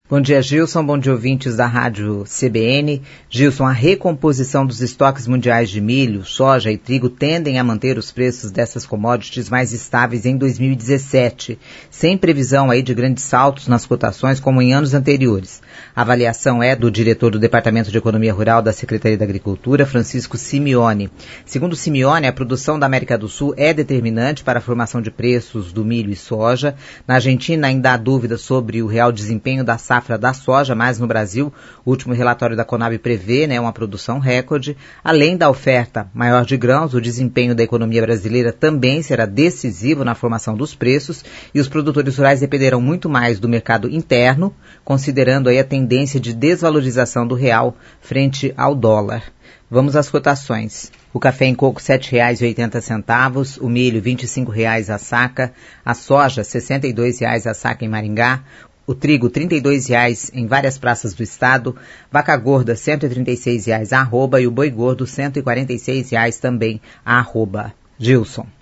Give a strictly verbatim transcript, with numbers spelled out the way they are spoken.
Bom dia, Gilson. Bom dia, ouvintes da Rádio C B N. Gilson, a recomposição dos estoques mundiais de milho, soja e trigo tendem a manter os preços dessas commodities mais estáveis em dois mil e dezessete, sem previsão aí de grandes saltos nas cotações como em anos anteriores. A avaliação é do diretor do Departamento de Economia Rural da Secretaria da Agricultura, Francisco Simeone. Segundo Simeone, a produção da América do Sul é determinante para a formação de preços do milho e soja. Na Argentina ainda há dúvidas sobre o real desempenho da safra da soja, mas no Brasil, o último relatório da Conab prevê, né, uma produção recorde. Além da oferta maior de grãos, o desempenho da economia brasileira também será decisivo na formação dos preços e os produtores rurais dependerão muito mais do mercado interno, considerando aí a tendência de desvalorização do real frente ao dólar. Vamos às cotações. O café em coco sete reais e oitenta centavos, o milho vinte e cinco reais a saca, a soja sessenta e dois reais a saca em Maringá, o trigo trinta e dois reais em várias praças do estado, vaca gorda cento e trinta e seis reais a arroba e o boi gordo cento e quarenta e seis reais também a arroba. Gilson.